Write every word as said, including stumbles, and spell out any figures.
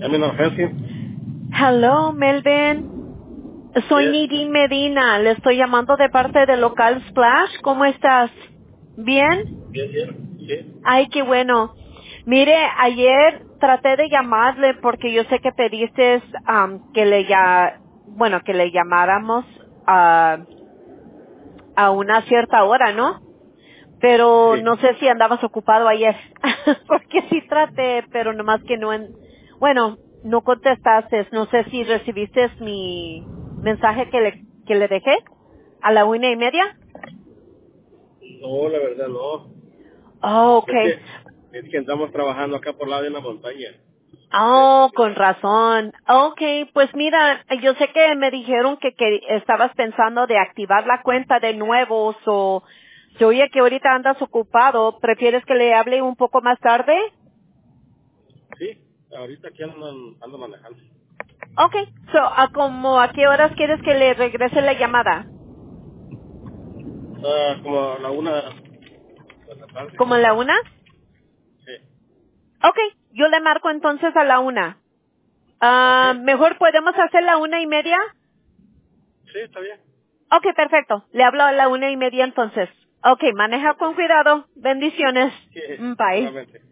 También urgencia. Hello, Melvin. Soy Yes. Nidin Medina. Le estoy llamando de parte de Local Splash. ¿Cómo estás? ¿Bien? Bien, bien. Sí. Ay, qué bueno. Mire, ayer traté de llamarle porque yo sé que pediste am, que le ya, bueno, que le llamáramos a, a una cierta hora, ¿no? Pero Sí. no sé si andabas ocupado ayer, porque sí traté, pero nomás que no, en, bueno, no contestaste. No sé si recibiste mi mensaje que le, que le dejé a la una y media. No, la verdad no. Oh, Es okay. que, es que andamos trabajando acá por lado de una montaña. De Oh, con electricidad. razón. Okay, pues mira, yo sé que me dijeron que, que estabas pensando de activar la cuenta de nuevo, o se oye que ahorita andas ocupado. ¿Prefieres que le hable un poco más tarde? Sí. Ahorita aquí ando, ando manejando. Okay, so, ¿a como a qué horas quieres que le regrese la llamada? Ah, como a la una de la tarde. ¿Como a la una? Sí. Okay, yo le marco entonces a la una. Ok. Ah, ¿mejor podemos hacer la una y media? Sí, está bien. Okay, perfecto. Le hablo a la una y media entonces. Okay, maneja Ok. con cuidado. Bendiciones. Sí, Mm, Bye. igualmente.